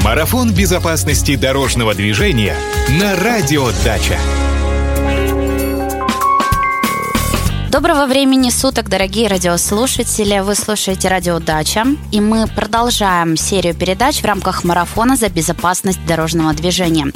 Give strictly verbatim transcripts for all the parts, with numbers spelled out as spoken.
Марафон безопасности дорожного движения на Радио Дача. Доброго времени суток, дорогие радиослушатели. Вы слушаете Радио Дача, и мы продолжаем серию передач в рамках марафона за безопасность дорожного движения.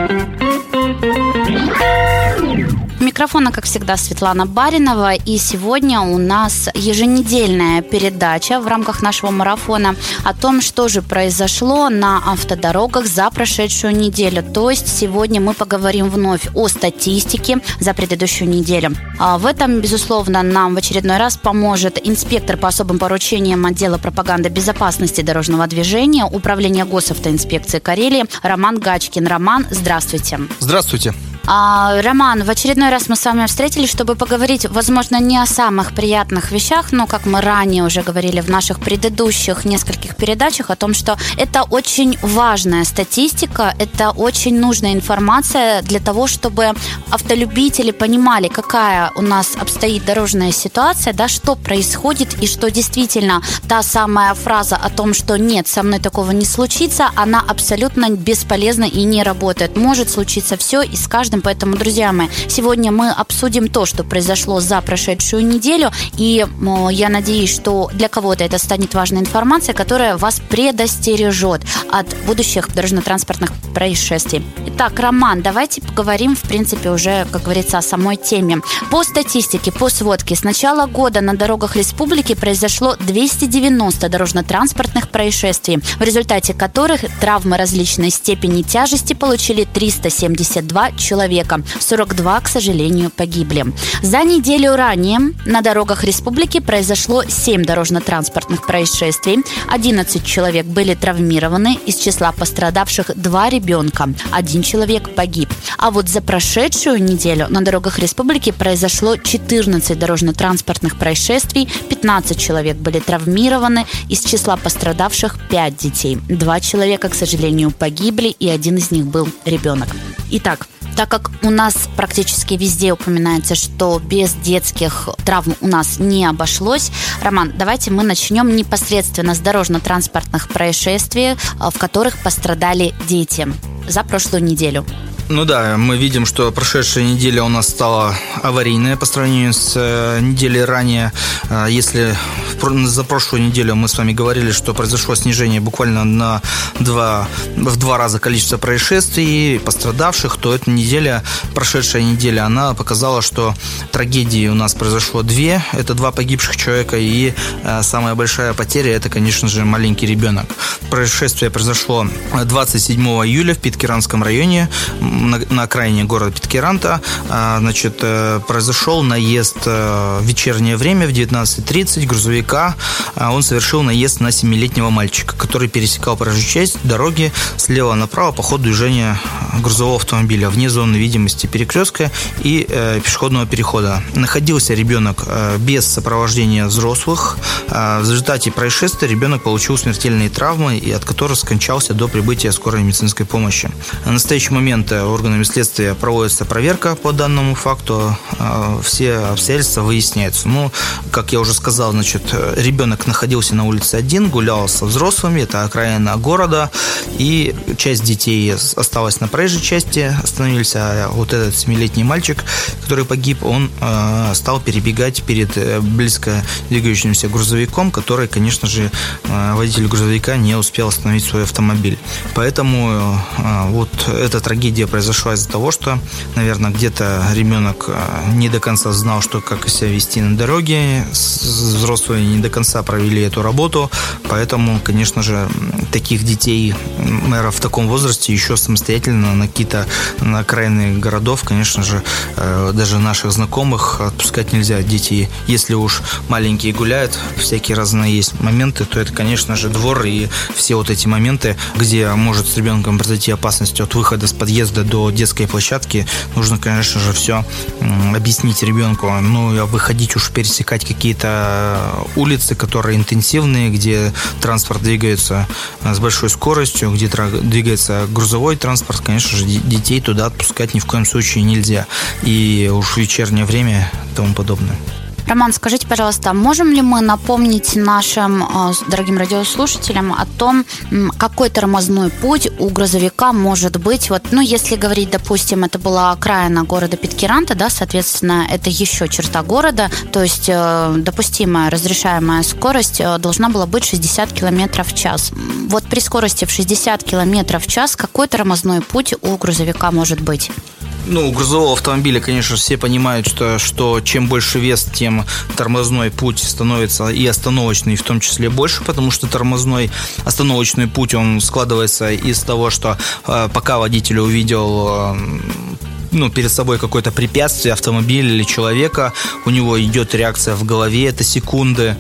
У микрофона, как всегда, Светлана Баринова, и сегодня у нас еженедельная передача в рамках нашего марафона о том, что же произошло на автодорогах за прошедшую неделю. То есть сегодня мы поговорим вновь о статистике за предыдущую неделю. А в этом, безусловно, нам в очередной раз поможет инспектор по особым поручениям отдела пропаганды безопасности дорожного движения Управления госавтоинспекции Карелии Роман Гачкин. Роман, здравствуйте. Здравствуйте. А, Роман, в очередной раз мы с вами встретились, чтобы поговорить, возможно, не о самых приятных вещах, но, как мы ранее уже говорили в наших предыдущих нескольких передачах, о том, что это очень важная статистика, это очень нужная информация для того, чтобы автолюбители понимали, какая у нас обстоит дорожная ситуация, да, что происходит и что действительно та самая фраза о том, что нет, со мной такого не случится, она абсолютно бесполезна и не работает. Может случиться все и с каждым. Поэтому, друзья мои, сегодня мы обсудим то, что произошло за прошедшую неделю, и о, я надеюсь, что для кого-то это станет важной информацией, которая вас предостережет от будущих дорожно-транспортных происшествий. Итак, Роман, давайте поговорим, в принципе, уже, как говорится, о самой теме. По статистике, по сводке, с начала года на дорогах республики произошло двести девяносто дорожно-транспортных происшествий, в результате которых травмы различной степени тяжести получили триста семьдесят два человека. сорок два, к сожалению, погибли. За неделю ранее на дорогах республики произошло семь дорожно-транспортных происшествий. одиннадцать человек были травмированы. Из числа пострадавших два ребенка. Один человек погиб. А вот за прошедшую неделю на дорогах республики произошло четырнадцать дорожно-транспортных происшествий. пятнадцать человек были травмированы. Из числа пострадавших пять детей. Два человека, к сожалению, погибли, и один из них был ребенок. Итак, так как у нас практически везде упоминается, что без детских травм у нас не обошлось, Роман, давайте мы начнем непосредственно с дорожно-транспортных происшествий, в которых пострадали дети за прошлую неделю. Ну да, мы видим, что прошедшая неделя у нас стала аварийная по сравнению с неделей ранее. Если за прошлую неделю мы с вами говорили, что произошло снижение буквально на два, в два раза количество происшествий, пострадавших, то эта неделя, прошедшая неделя, она показала, что трагедии у нас произошло две. Это два погибших человека, и самая большая потеря – это, конечно же, маленький ребенок. Происшествие произошло двадцать седьмого июля в Питкяранском районе, на, на окраине города Питкяранта. Значит, произошел наезд в вечернее время в девятнадцать тридцать грузовика. Он совершил наезд на семилетнего мальчика, который пересекал проезжую часть дороги слева направо по ходу движения грузового автомобиля вне зоны видимости перекрестка и э, пешеходного перехода. Находился ребенок э, без сопровождения взрослых. Э, в результате происшествия ребенок получил смертельные травмы, и от которых скончался до прибытия скорой медицинской помощи. На настоящий момент органами следствия проводится проверка по данному факту. Э, все обстоятельства выясняются. Ну, как я уже сказал, значит, ребенок находился на улице один, гулял со взрослыми, это окраина города, и часть детей осталась на проезжей части, остановились, а вот этот семилетний мальчик, который погиб, он э, стал перебегать перед близко двигающимся грузовиком, который, конечно же, э, водитель грузовика не успел остановить свой автомобиль. Поэтому э, вот эта трагедия произошла из-за того, что, наверное, где-то ребенок не до конца знал, что как себя вести на дороге, взрослые не до конца провели эту работу, поэтому, конечно же, таких детей, наверное, в таком возрасте еще самостоятельно на какие-то на окраины городов, конечно же, даже наших знакомых отпускать нельзя. Дети, если уж маленькие гуляют, всякие разные есть моменты, то это, конечно же, двор и все вот эти моменты, где может с ребенком произойти опасность от выхода с подъезда до детской площадки, нужно, конечно же, все объяснить ребенку. Ну, выходить уж пересекать какие-то улицы, которые интенсивные, где транспорт двигается с большой скоростью, где двигается грузовой транспорт, конечно же, детей туда отпускать ни в коем случае нельзя. И уж в вечернее время и тому подобное. Роман, скажите, пожалуйста, можем ли мы напомнить нашим э, дорогим радиослушателям о том, какой тормозной путь у грузовика может быть? Вот, ну, если говорить, допустим, это была окраина города Питкяранта, да, соответственно, это еще черта города, то есть э, допустимая, разрешаемая скорость э, должна была быть шестьдесят километров в час. Вот при скорости в шестьдесят километров в час какой тормозной путь у грузовика может быть? Ну, у грузового автомобиля, конечно, все понимают, что, что чем больше вес, тем тормозной путь становится и остановочный в том числе больше, потому что тормозной остановочный путь, он складывается из того, что э, пока водитель увидел э, ну, перед собой какое-то препятствие, автомобиль или человека, у него идет реакция в голове, это секунды.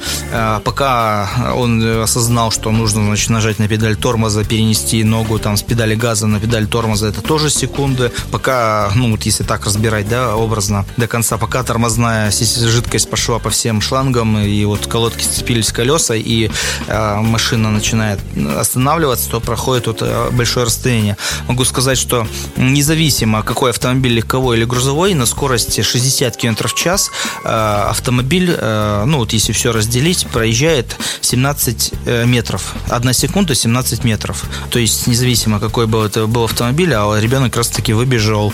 Пока он осознал, что нужно, значит, нажать на педаль тормоза, перенести ногу там, с педали газа на педаль тормоза, это тоже секунды. Пока, ну вот если так разбирать, да, образно, до конца, пока тормозная жидкость пошла по всем шлангам, и вот колодки сцепились в колеса, и э, машина начинает останавливаться, то проходит вот большое расстояние. Могу сказать, что независимо, какой автомобиль, легковой или грузовой, на скорости шестьдесят километров в час э, автомобиль, э, ну вот если все разделить, проезжает семнадцать метров. Одна секунда семнадцать метров. То есть независимо, какой был это был автомобиль, а ребенок как раз таки выбежал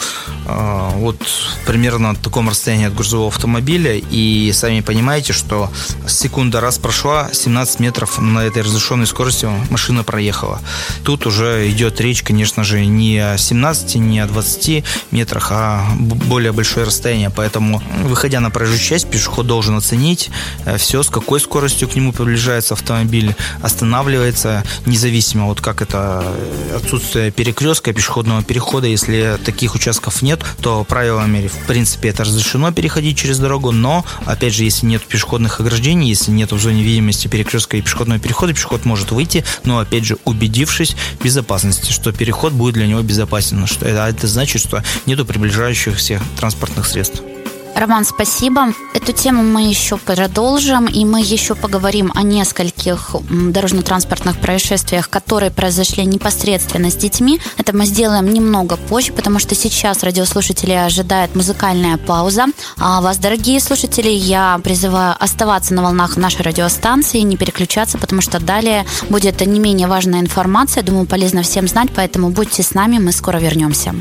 э, вот примерно на таком расстоянии от грузового автомобиля, и сами понимаете, что секунда раз прошла, семнадцать метров на этой разрешенной скорости машина проехала. Тут уже идет речь, конечно же, не о семнадцати, не о двадцати метрах, а более большое расстояние. Поэтому, выходя на проезжую часть, пешеход должен оценить все, с какой скоростью к нему приближается автомобиль, останавливается, независимо вот как это отсутствие перекрестка, пешеходного перехода. Если таких участков нет, то правилами, в принципе, это разрешено переходить через дорогу, но, опять же, если нет пешеходных ограждений, если нет в зоне видимости перекрестка и пешеходного перехода, пешеход может выйти, но, опять же, убедившись в безопасности, что переход будет для него безопасен. Что это, это значит, что нету приближающихся транспортных средств. Роман, спасибо. Эту тему мы еще продолжим, и мы еще поговорим о нескольких дорожно-транспортных происшествиях, которые произошли непосредственно с детьми. Это мы сделаем немного позже, потому что сейчас радиослушатели ожидает музыкальная пауза. А вас, дорогие слушатели, я призываю оставаться на волнах нашей радиостанции, не переключаться, потому что далее будет не менее важная информация. Думаю, полезно всем знать, поэтому будьте с нами, мы скоро вернемся.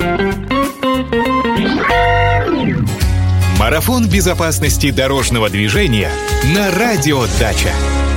Марафон безопасности дорожного движения на Радио Дача.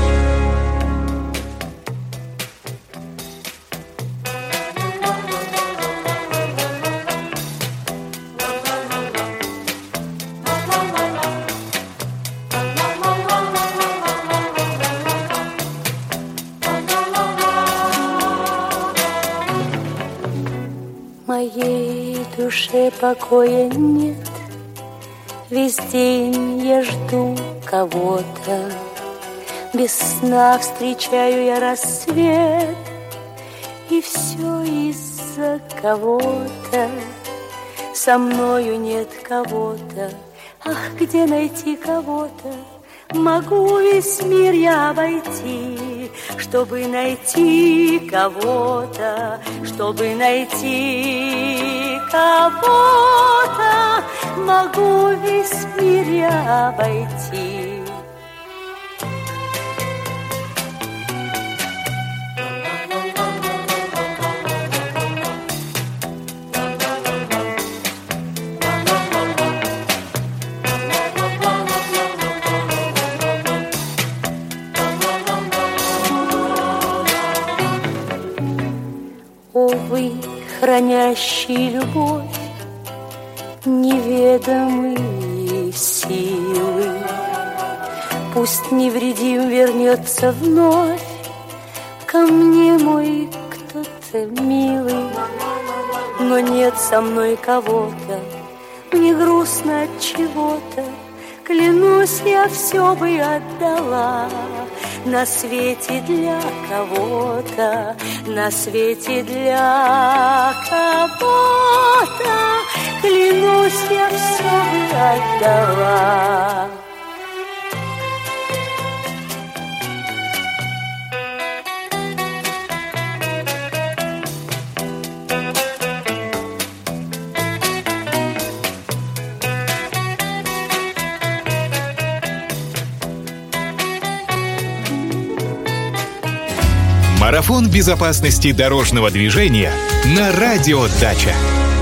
Моей душе покоя нет. Весь день я жду кого-то, без сна встречаю я рассвет, и все из-за кого-то, со мною нет кого-то. Ах, где найти кого-то? Могу весь мир я обойти, чтобы найти кого-то, чтобы найти кого-то. Могу весь мир я обойти. Увы, хранящий любовь неведомые силы, пусть невредим вернется вновь ко мне мой кто-то милый, но нет со мной кого-то, мне грустно от чего-то, клянусь, я все бы отдала на свете для кого-то, на свете для кого-то, клянусь, я все бы отдала. Марафон безопасности дорожного движения на Радио Дача.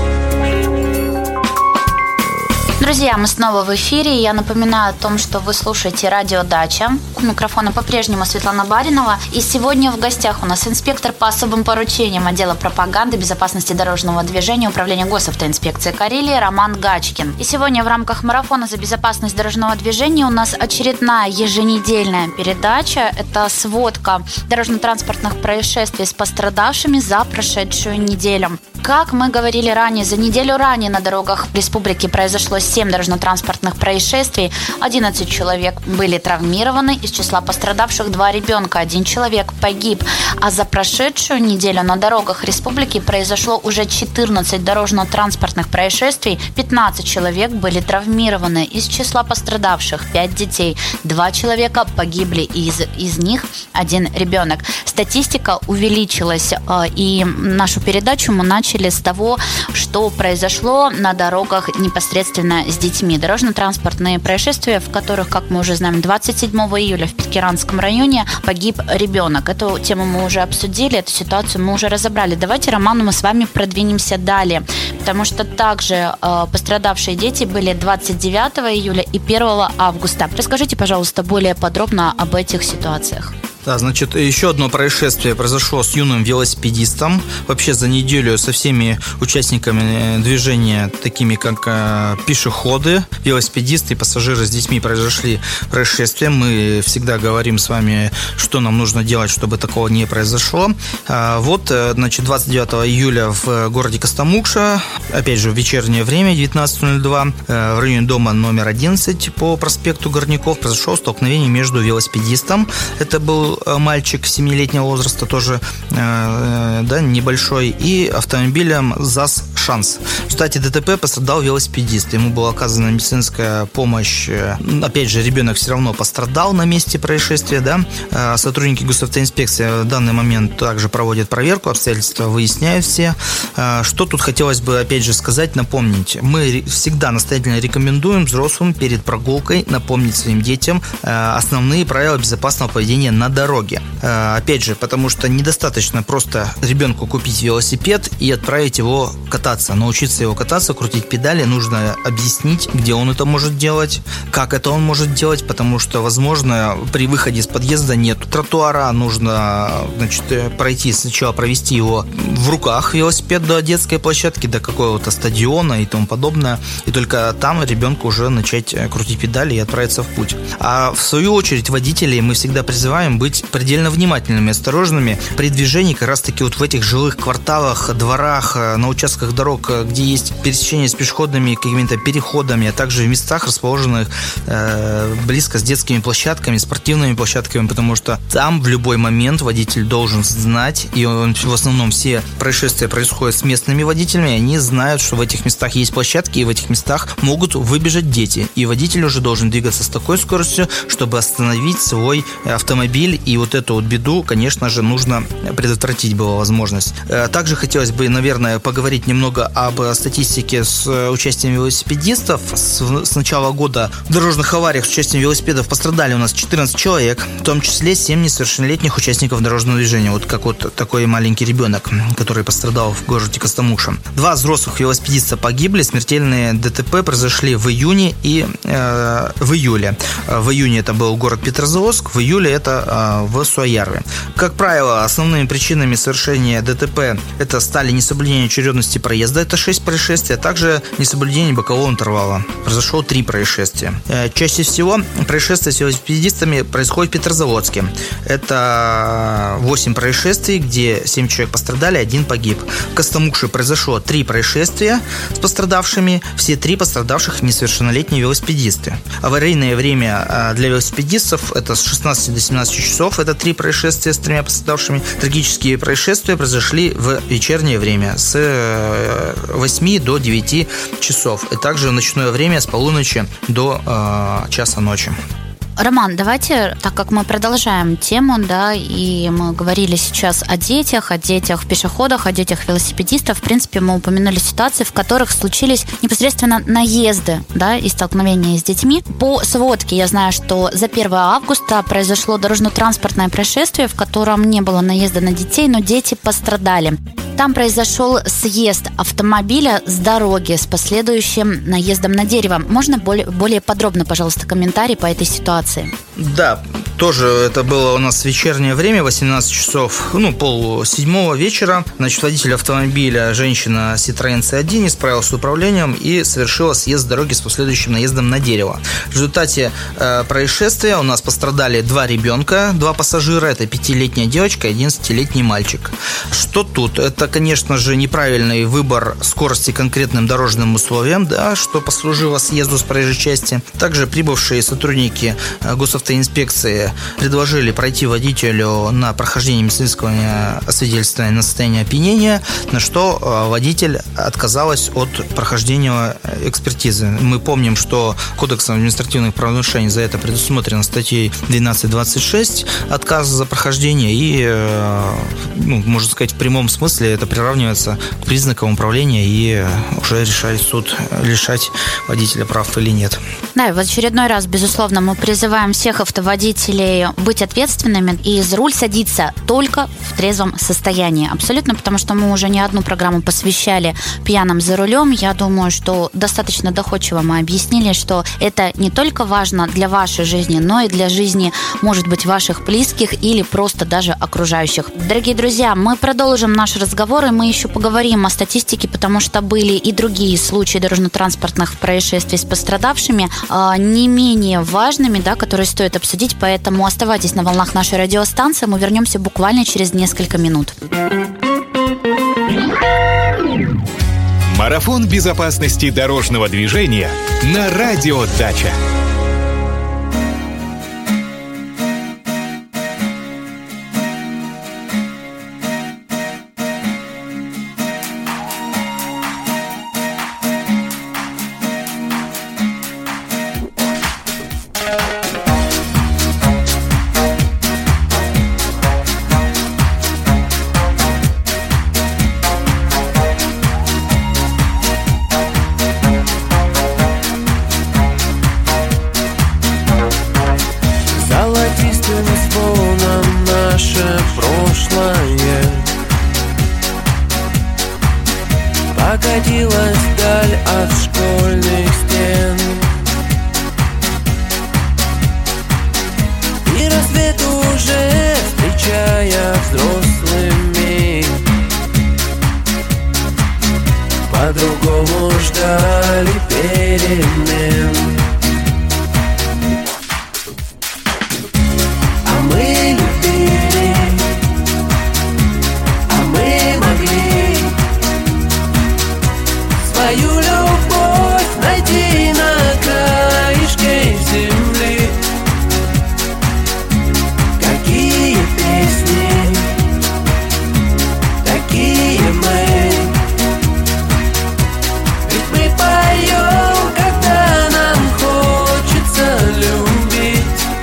Друзья, мы снова в эфире. Я напоминаю о том, что вы слушаете Радио Дача. У микрофона по-прежнему Светлана Баринова. И сегодня в гостях у нас инспектор по особым поручениям отдела пропаганды безопасности дорожного движения Управления госавтоинспекции Карелии Роман Гачкин. И сегодня в рамках марафона за безопасность дорожного движения у нас очередная еженедельная передача. Это сводка дорожно-транспортных происшествий с пострадавшими за прошедшую неделю. Как мы говорили ранее, за неделю ранее на дорогах республики произошло семь дорожно-транспортных происшествий. одиннадцать человек были травмированы. Из числа пострадавших два ребенка. Один человек погиб. А за прошедшую неделю на дорогах республики произошло уже четырнадцать дорожно-транспортных происшествий. пятнадцать человек были травмированы. Из числа пострадавших пять детей. Два человека погибли. Из, из них один ребенок. Статистика увеличилась. И нашу передачу мы начали с того, что произошло на дорогах непосредственно с детьми. Дорожно-транспортные происшествия, в которых, как мы уже знаем, двадцать седьмого июля в Питкяранском районе погиб ребенок. Эту тему мы уже обсудили, эту ситуацию мы уже разобрали. Давайте, Роман, мы с вами продвинемся далее, потому что также э, пострадавшие дети были двадцать девятого июля и первого августа. Расскажите, пожалуйста, более подробно об этих ситуациях. Да, значит, еще одно происшествие произошло с юным велосипедистом. Вообще за неделю со всеми участниками движения, такими как э, пешеходы, велосипедисты и пассажиры с детьми, произошли происшествия. Мы всегда говорим с вами, что нам нужно делать, чтобы такого не произошло. А, вот, значит, двадцать девятого июля в городе Костомукша, опять же в вечернее время, девятнадцать ноль два, э, в районе дома номер одиннадцать по проспекту Горняков произошло столкновение между велосипедистом. Это был мальчик семилетнего возраста, тоже э, да, небольшой, и автомобилем ЗАЗ «Шанс». В результате ДТП пострадал велосипедист. Ему была оказана медицинская помощь. Опять же, ребенок все равно пострадал на месте происшествия. Да? Сотрудники госавтоинспекции в данный момент также проводят проверку, обстоятельства выясняют все. Что тут хотелось бы, опять же, сказать, напомнить. Мы всегда настоятельно рекомендуем взрослым перед прогулкой напомнить своим детям основные правила безопасного поведения на дороге. Опять же, потому что недостаточно просто ребенку купить велосипед и отправить его кататься. Научиться его кататься, крутить педали, нужно объяснить, где он это может делать, как это он может делать, потому что, возможно, при выходе из подъезда нет тротуара, нужно, значит, пройти, сначала провести его в руках, велосипед, до детской площадки, до какого-то стадиона и тому подобное, и только там ребенку уже начать крутить педали и отправиться в путь. А в свою очередь водителей мы всегда призываем быть предельно внимательными, осторожными при движении как раз-таки вот в этих жилых кварталах, дворах, на участках дорог, где есть пересечение с пешеходными какими-то переходами, а также в местах, расположенных э, близко с детскими площадками, спортивными площадками, потому что там в любой момент водитель должен знать, и он, в основном все происшествия происходят с местными водителями, они знают, что в этих местах есть площадки, и в этих местах могут выбежать дети. И водитель уже должен двигаться с такой скоростью, чтобы остановить свой автомобиль, и вот эту вот беду, конечно же, нужно предотвратить была возможность. Также хотелось бы, наверное, поговорить немного об статистике с участием велосипедистов. С, с начала года в дорожных авариях с участием велосипедов пострадали у нас четырнадцать человек, в том числе семь несовершеннолетних участников дорожного движения. Вот как вот такой маленький ребенок, который пострадал в городе Костомукша. Два взрослых велосипедиста погибли. Смертельные ДТП произошли в июне и э, в июле. В июне это был город Петрозаводск, в июле это э, в Суоярве. Как правило, основными причинами совершения ДТП это стали несоблюдение очередности проезда, это шесть происшествий, а также несоблюдение бокового интервала. Произошло три происшествия. Чаще всего происшествия с велосипедистами происходят в Петрозаводске. Это восемь происшествий, где семь человек пострадали, один погиб. В Костомукше произошло три происшествия с пострадавшими, все три пострадавших несовершеннолетние велосипедисты. Аварийное время для велосипедистов это с шестнадцати до семнадцати часов, это три происшествия с тремя пострадавшими. Трагические происшествия произошли в вечернее время с восьми до девяти часов, и также в ночное время с полуночи до э, часа ночи. Роман, давайте, так как мы продолжаем тему, да, и мы говорили сейчас о детях, о детях пешеходах, о детях велосипедистов, в принципе, мы упомянули ситуации, в которых случились непосредственно наезды, да, и столкновения с детьми. По сводке я знаю, что за первое августа произошло дорожно-транспортное происшествие, в котором не было наезда на детей, но дети пострадали. Там произошел съезд автомобиля с дороги с последующим наездом на дерево. Можно более, более подробно, пожалуйста, комментарий по этой ситуации? Да, тоже это было у нас вечернее время, восемнадцать часов, ну, пол седьмого вечера. Значит, водитель автомобиля, женщина Citroёn си один, не справилась с управлением и совершила съезд с дороги с последующим наездом на дерево. В результате э, происшествия у нас пострадали два ребенка, два пассажира. Это пятилетняя девочка и одиннадцатилетний мальчик. Что тут? Это, конечно же, неправильный выбор скорости конкретным дорожным условиям, да, что послужило съезду с проезжей части. Также прибывшие сотрудники госавтоинспекции предложили пройти водителю на прохождение медицинского освидетельствования на состояние опьянения, на что водитель отказалась от прохождения экспертизы. Мы помним, что Кодексом административных правонарушений за это предусмотрено статьей двенадцать двадцать шесть отказ за прохождение, и, ну, можно сказать, в прямом смысле это приравнивается к признакам управления, и уже решает суд, лишать водителя прав или нет. Да, и в очередной раз, безусловно, мы призываем всех автоводителей быть ответственными и за руль садиться только в трезвом состоянии. Абсолютно, потому что мы уже не одну программу посвящали пьяным за рулем. Я думаю, что достаточно доходчиво мы объяснили, что это не только важно для вашей жизни, но и для жизни, может быть, ваших близких или просто даже окружающих. Дорогие друзья, мы продолжим наш разговор, и мы еще поговорим о статистике, потому что были и другие случаи дорожно-транспортных происшествий с пострадавшими, не менее важными, да, которые стоит обсудить, поэтому оставайтесь на волнах нашей радиостанции, мы вернемся буквально через несколько минут. Марафон безопасности дорожного движения на Радио Дача. Покатилась вдаль от школьных стен, и рассвет уже, встречая взрослыми, по-другому ждали перемен. А мы любили, а мы могли свою любовь найти на краешке земли. Какие песни, такие мы. Ведь мы поем, когда нам хочется любить.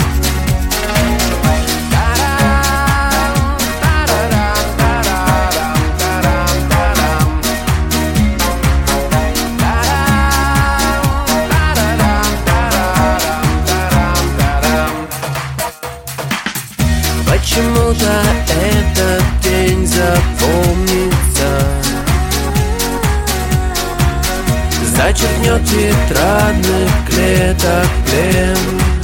Почему-то этот день запомнится, зачеркнет тетрадных клеток плен.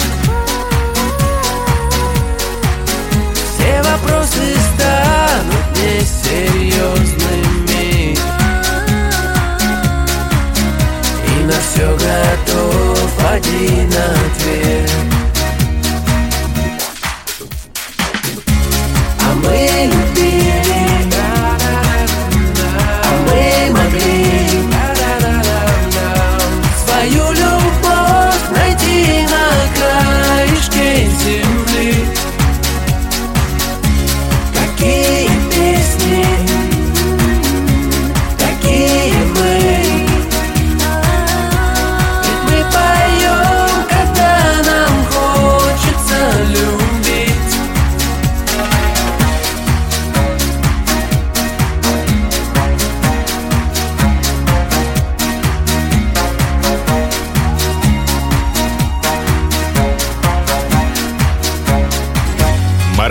Все вопросы станут несерьезными, и на все готов один ответ. А мы любили, а мы могли свою любовь найти на краешке земли. Какие песни,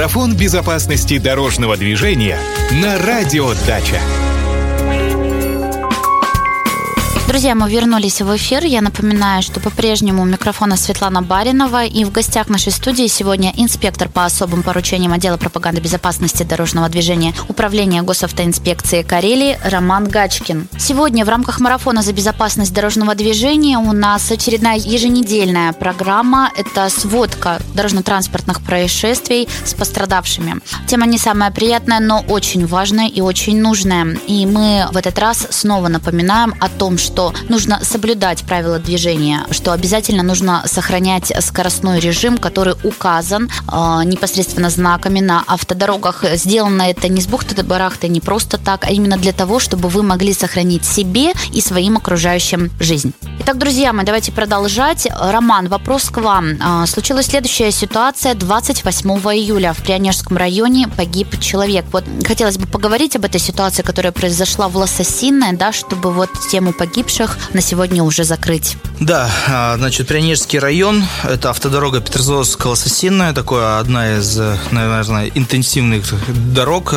Марафон безопасности дорожного движения на Радио Дача. Друзья, мы вернулись в эфир. Я напоминаю, что по-прежнему у микрофона Светлана Баринова. И в гостях нашей студии сегодня инспектор по особым поручениям отдела пропаганды безопасности дорожного движения Управления госавтоинспекции Карелии Роман Гачкин. Сегодня в рамках марафона за безопасность дорожного движения у нас очередная еженедельная программа. Это сводка дорожно-транспортных происшествий с пострадавшими. Тема не самая приятная, но очень важная и очень нужная. И мы в этот раз снова напоминаем о том, что нужно соблюдать правила движения, что обязательно нужно сохранять скоростной режим, который указан э, непосредственно знаками на автодорогах. Сделано это не с бухты-барахты, не просто так, а именно для того, чтобы вы могли сохранить себе и своим окружающим жизнь. Итак, друзья мои, давайте продолжать. Роман, вопрос к вам. Э, случилась следующая ситуация. двадцать восьмого июля в Прионежском районе погиб человек. Вот хотелось бы поговорить об этой ситуации, которая произошла в Лососинное, да, чтобы вот тему погибших на сегодня уже закрыть. Да, значит, Прионежский район, это автодорога Петрозаводск-Лососинная, такое одна из, наверное, интенсивных дорог.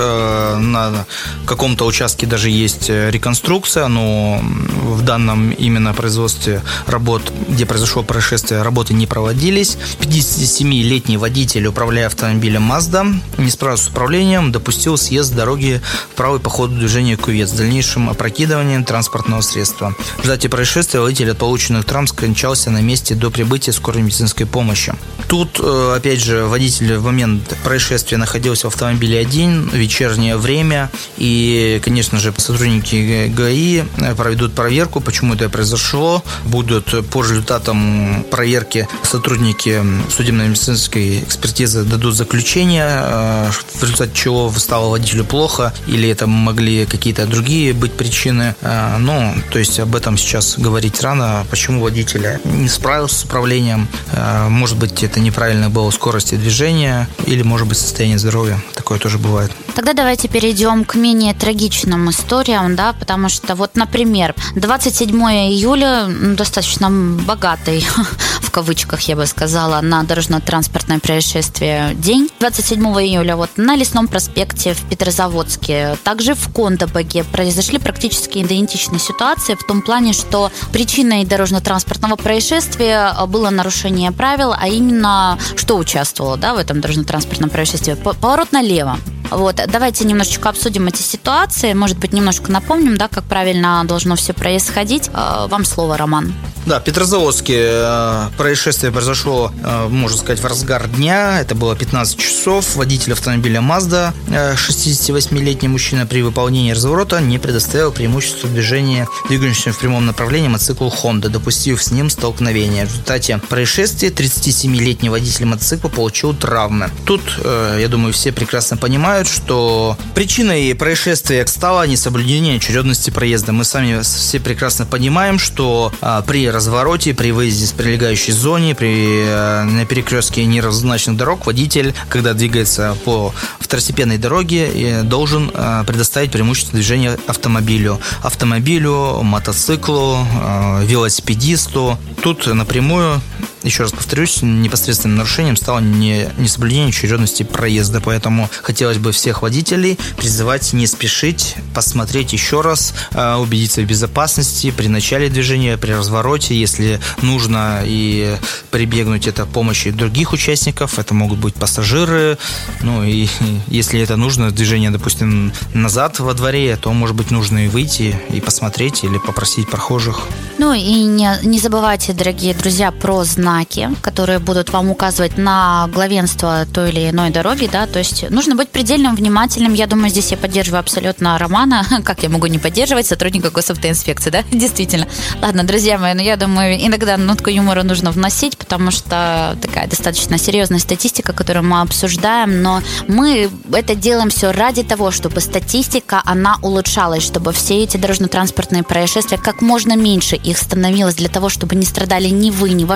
На каком-то участке даже есть реконструкция, но в данном именно производстве работ, где произошло происшествие, работы не проводились. пятидесятисемилетний водитель, управляя автомобилем Mazda, не справился с управлением, допустил съезд с дороги в правый по ходу движения кювет с дальнейшим опрокидыванием транспортного средства. В результате происшествия водитель от полученных травм скончался на месте до прибытия скорой медицинской помощи. Тут, опять же, водитель в момент происшествия находился в автомобиле один, вечернее время, и, конечно же, сотрудники ГАИ проведут проверку, почему это произошло. Будут по результатам проверки сотрудники судебно-медицинской экспертизы дадут заключение, в результате чего стало водителю плохо, или это могли какие-то другие быть причины. Ну, то есть об этом сейчас говорить рано, почему водитель не справился с управлением. Может быть, это неправильная была скорость движения, или, может быть, состояние здоровья. Такое тоже бывает. Тогда давайте перейдем к менее трагичным историям, да, потому что вот, например, двадцать седьмого июля достаточно богатый, в кавычках я бы сказала, на дорожно-транспортное происшествие день. двадцать седьмого июля вот на Лесном проспекте в Петрозаводске, также в Кондабаге произошли практически идентичные ситуации в том плане, что причиной дорожно-транспортного происшествия было нарушение правил, а именно что участвовало, да, в этом дорожно-транспортном происшествии? Поворот налево. Вот, давайте немножечко обсудим эти ситуации, может быть, немножко напомним, да, как правильно должно все происходить. Вам слово, Роман. Да, в Петрозаводске происшествие произошло, можно сказать, в разгар дня. Это было пятнадцать часов. Водитель автомобиля Mazda, шестидесятивосьмилетний мужчина, при выполнении разворота не предоставил преимущество движения двигающимся в прямом направлении мотоциклу Honda, допустив с ним столкновение. В результате происшествия тридцатисемилетний водитель мотоцикла получил травмы. Тут, я думаю, все прекрасно понимают, что причиной происшествия стало несоблюдение очередности проезда. Мы сами все прекрасно понимаем, что при развороте, при выезде с прилегающей зоне, при, на перекрестке неравнозначных дорог водитель, когда двигается по второстепенной дороге, должен предоставить преимущество движения автомобилю. Автомобилю, мотоциклу, велосипедисту. Тут напрямую, еще раз повторюсь, непосредственным нарушением стало не, несоблюдение очередности проезда. Поэтому хотелось бы всех водителей призывать не спешить, посмотреть еще раз, убедиться в безопасности при начале движения, при развороте, если нужно, и прибегнуть это к помощи других участников. Это могут быть пассажиры. Ну и если это нужно, движение, допустим, назад во дворе, то, может быть, нужно и выйти, и посмотреть, или попросить прохожих. Ну и не, не забывайте, дорогие друзья, про знаки, которые будут вам указывать на главенство той или иной дороги, да, то есть нужно быть предельно внимательным. Я думаю, здесь я поддерживаю абсолютно Романа. Как я могу не поддерживать сотрудника госавтоинспекции, да? Действительно. Ладно, друзья мои, но я думаю, иногда нотку юмора нужно вносить, потому что такая достаточно серьезная статистика, которую мы обсуждаем, но мы это делаем все ради того, чтобы статистика, она улучшалась, чтобы все эти дорожно-транспортные происшествия, как можно меньше их становилось, для того, чтобы не страдали ни вы, ни ваши близкие,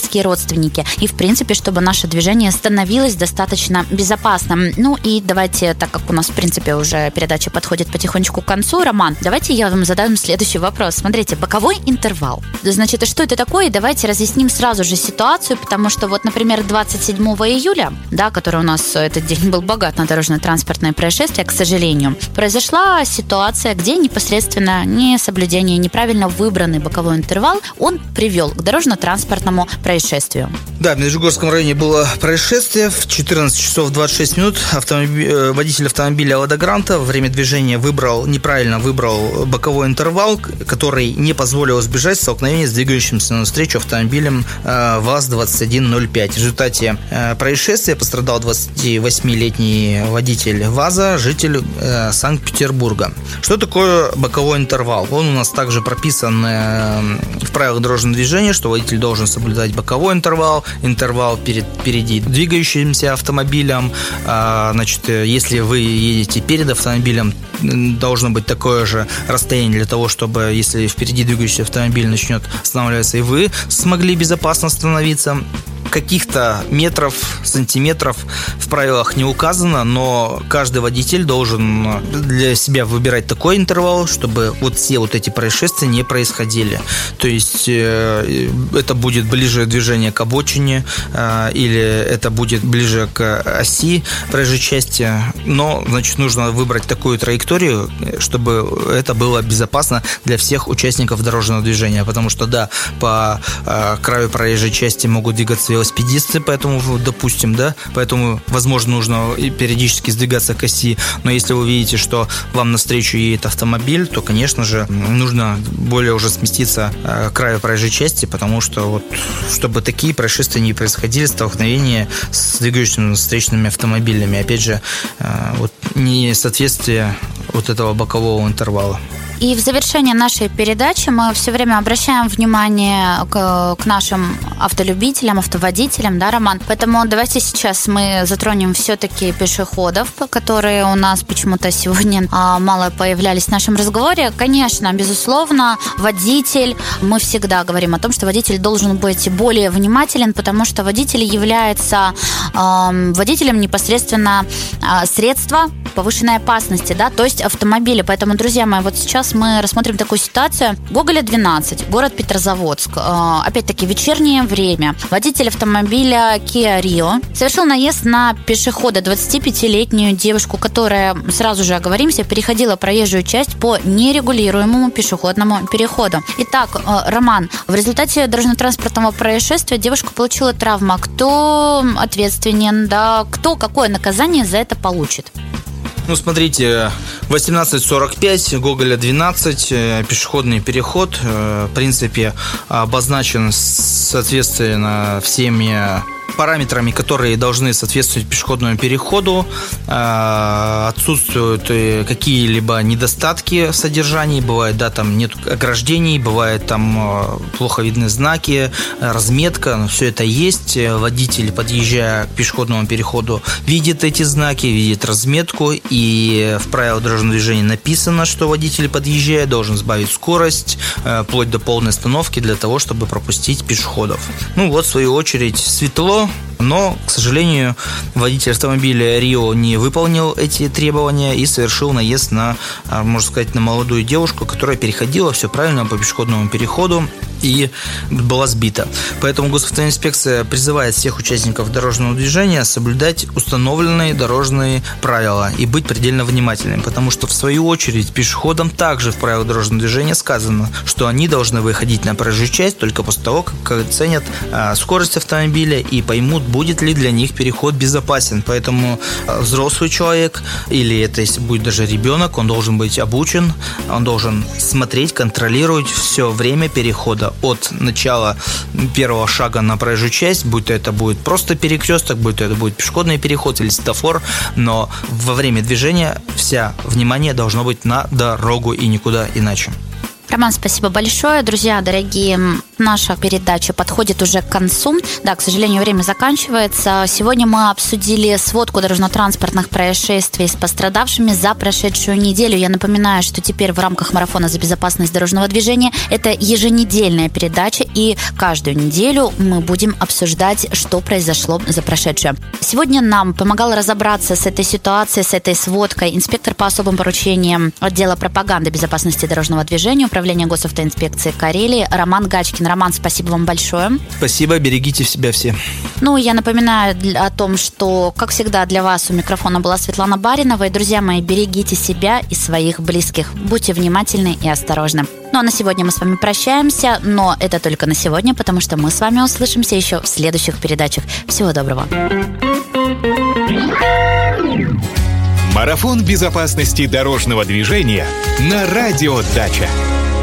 близкие родственники. И, в принципе, чтобы наше движение становилось достаточно безопасным. Ну и давайте, так как у нас, в принципе, уже передача подходит потихонечку к концу, Роман, давайте я вам задам следующий вопрос. Смотрите, боковой интервал. Значит, что это такое? Давайте разъясним сразу же ситуацию, потому что вот, например, двадцать седьмого июля, да, который у нас этот день был богат на дорожно-транспортное происшествие, к сожалению, произошла ситуация, где непосредственно несоблюдение, неправильно выбранный боковой интервал, он привел к дорожно-транспортному происшествию. Да, в Медвежьегорском районе было происшествие. В четырнадцать часов двадцать шесть минут автомобиль, водитель автомобиля «Лада Гранта» во время движения выбрал, неправильно выбрал боковой интервал, который не позволил избежать столкновения с двигающимся навстречу автомобилем ВАЗ двадцать один ноль пять. В результате происшествия пострадал двадцативосьмилетний водитель ВАЗа, житель Санкт-Петербурга. Что такое боковой интервал? Он у нас также прописан в правилах дорожного движения, что водитель должен соблюдать боковой интервал, интервал перед, впереди двигающимся автомобилем. Значит, если вы едете перед автомобилем, должно быть такое же расстояние для того, чтобы, если впереди двигающийся автомобиль начнет останавливаться, и вы смогли безопасно остановиться. Каких-то метров, сантиметров в правилах не указано, но каждый водитель должен для себя выбирать такой интервал, чтобы вот все вот эти происшествия не происходили. То есть э, это будет ближе движение к обочине, э, или это будет ближе к оси проезжей части, но, значит, нужно выбрать такую траекторию, чтобы это было безопасно для всех участников дорожного движения, потому что, да, по э, краю проезжей части могут двигаться велосипедисты, поэтому, допустим, да, поэтому, возможно, нужно периодически сдвигаться к оси, но если вы видите, что вам навстречу едет автомобиль, то, конечно же, нужно более уже сместиться к краю проезжей части, потому что вот, чтобы такие происшествия не происходили, столкновения с двигающимися встречными автомобилями, опять же, вот несоответствие вот этого бокового интервала. И в завершение нашей передачи мы все время обращаем внимание к, к нашим автолюбителям, автоводителям, да, Роман? Поэтому давайте сейчас мы затронем все-таки пешеходов, которые у нас почему-то сегодня а, мало появлялись в нашем разговоре. Конечно, безусловно, водитель, мы всегда говорим о том, что водитель должен быть более внимателен, потому что водитель является а, водителем непосредственно а, средства повышенной опасности, да, то есть автомобили. Поэтому, друзья мои, вот сейчас мы рассмотрим такую ситуацию. Гоголя двенадцать, город Петрозаводск. Опять-таки, вечернее время. Водитель автомобиля Kia Rio совершил наезд на пешехода, двадцатипятилетнюю девушку, которая, сразу же оговоримся, переходила проезжую часть по нерегулируемому пешеходному переходу. Итак, Роман, в результате дорожно-транспортного происшествия девушка получила травму. Кто ответственен, да, кто какое наказание за это получит? Ну, смотрите, восемнадцать сорок пять, Гоголя двенадцать, пешеходный переход, в принципе, обозначен соответственно всеми параметрами, которые должны соответствовать пешеходному переходу. Отсутствуют какие-либо недостатки в содержании. Бывает, да, там нет ограждений, бывает, там плохо видны знаки, разметка, но все это есть. Водитель, подъезжая к пешеходному переходу, видит эти знаки, видит разметку, и в правилах дорожного движения написано, что водитель, подъезжая, должен сбавить скорость вплоть до полной остановки для того, чтобы пропустить пешеходов. Ну вот, в свою очередь, светло, но, к сожалению, водитель автомобиля Рио не выполнил эти требования и совершил наезд на, можно сказать, на молодую девушку, которая переходила все правильно по пешеходному переходу и была сбита. Поэтому госавтоинспекция призывает всех участников дорожного движения соблюдать установленные дорожные правила и быть предельно внимательным, потому что, в свою очередь, пешеходам также в правилах дорожного движения сказано, что они должны выходить на проезжую часть только после того, как оценят скорость автомобиля и поймут, будет ли для них переход безопасен. Поэтому взрослый человек, или это если будет даже ребенок, он должен быть обучен, он должен смотреть, контролировать все время перехода от начала первого шага на проезжую часть, будь то это будет просто перекресток, будь то это будет пешеходный переход или светофор, но во время движения вся внимание должно быть на дорогу и никуда иначе. Роман, спасибо большое. Друзья, дорогие Наша передача подходит уже к концу. Да, к сожалению, время заканчивается. Сегодня мы обсудили сводку дорожно-транспортных происшествий с пострадавшими за прошедшую неделю. Я напоминаю, что теперь в рамках марафона за безопасность дорожного движения это еженедельная передача, и каждую неделю мы будем обсуждать, что произошло за прошедшую. Сегодня нам помогал разобраться с этой ситуацией, с этой сводкой инспектор по особым поручениям отдела пропаганды безопасности дорожного движения Управления госавтоинспекции Карелии Роман Гачкин. Роман, спасибо вам большое. Спасибо, берегите себя все. Ну, я напоминаю о том, что, как всегда, для вас у микрофона была Светлана Баринова. И, друзья мои, берегите себя и своих близких. Будьте внимательны и осторожны. Ну, а на сегодня мы с вами прощаемся, но это только на сегодня, потому что мы с вами услышимся еще в следующих передачах. Всего доброго. Марафон безопасности дорожного движения на Радио Дача.